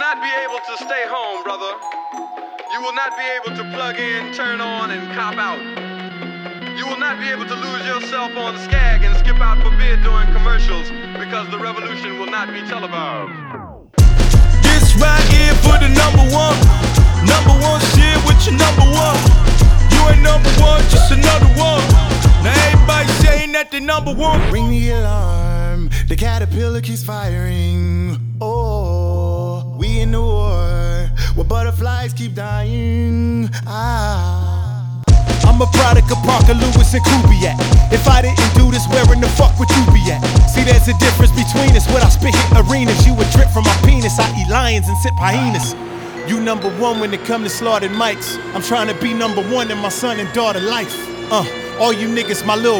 not be able to stay home, brother. You will not be able to plug in, turn on, and cop out. You will not be able to lose yourself on Skag and skip out for beer during commercials because the revolution will not be televised. This right here for the number one shit with your number one. You ain't number one, just another one. Now everybody saying that they number one. Ring the alarm, the caterpillar keeps firing. Oh, we in the war where butterflies keep dying. I'm a product of Parker Lewis and Kubiak. If I didn't do this, where in the fuck would you be at? See, there's a difference between us. When I spit hit arenas, you would drip from my penis. I eat lions and sip hyenas. You number one when it come to slaughtered mics. I'm trying to be number one in my son and daughter life. All you niggas, my little